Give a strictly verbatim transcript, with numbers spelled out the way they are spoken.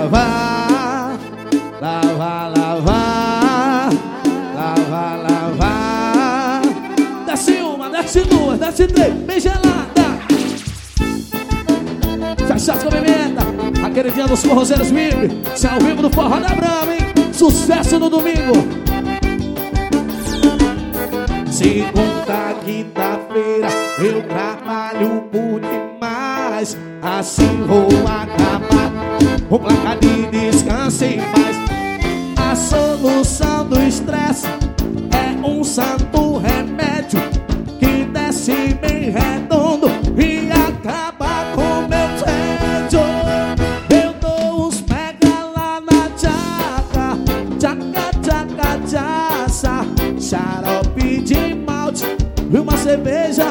lavar, lavar, lavar, lavar, lavar. Desce uma, desce duas, desce três, bem gelada. Fechados com a pimenta, a queridinha dos forrozeiros V I P, se ao vivo do Forró da Brama, hein? Sucesso no domingo. Segunda, quinta-feira eu trabalho por demais, assim vou acabar com placa de descanso em paz. A solução do estresse é um santo